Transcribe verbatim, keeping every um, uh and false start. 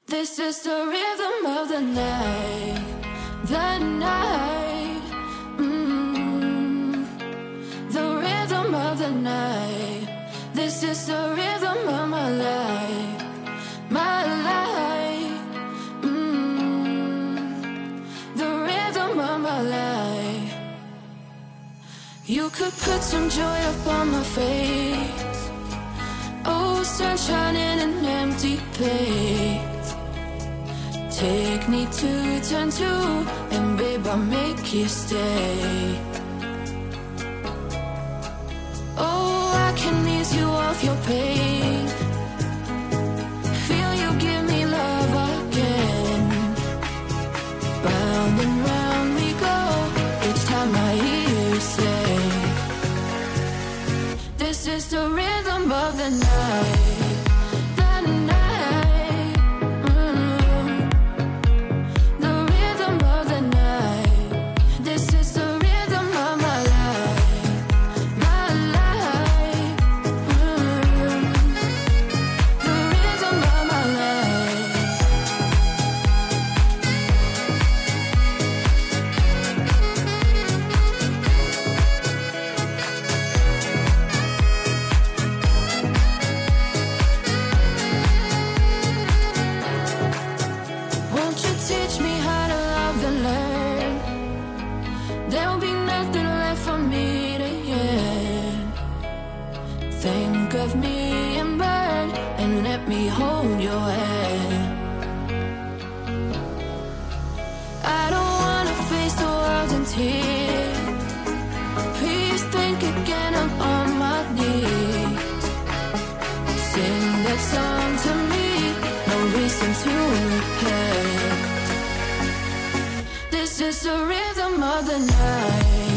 This is the rhythm of the night, the night, mm, the rhythm of the night. This is the rhythm of my life, my life, mm, the rhythm of my life. You could put some joy upon my face, oh, sunshine in an empty place. Take me to turn two, and babe, I'll make you stay. Oh, I can ease you off your pain. Feel you give me love again. Round and round we go, each time I hear you say, this is the rhythm of the night, the night. Think of me and burn, and let me hold your hand. I don't wanna face the world in tears. Please think again, I'm on my knees. Sing that song to me, no reason to repent. This is the rhythm of the night.